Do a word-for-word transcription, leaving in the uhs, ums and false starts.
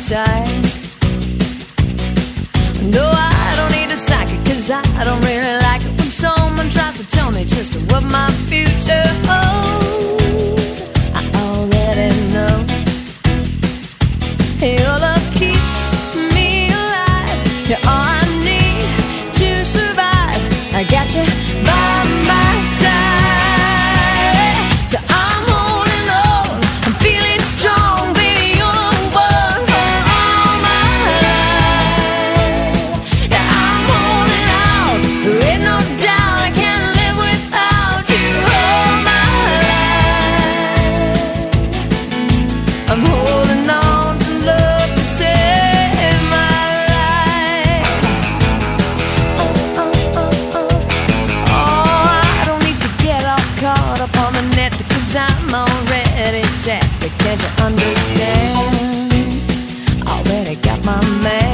side. No, I don't need a psychic, cause I don't really like it when someone tries to tell me just what my future holds. I already know your love keeps me alive. You're all I need to survive. I got you by my side. So I'm holding on, I'm feeling strong. Baby, you're the one for all my life. Yeah, I'm holding out, there ain't no doubt I can't live without you all my life. I'm holding on to love to save my life. Oh, oh, oh, oh. Oh, I don't need to get all caught up on the net, because I'm already set. But can't you understand? Already got my man.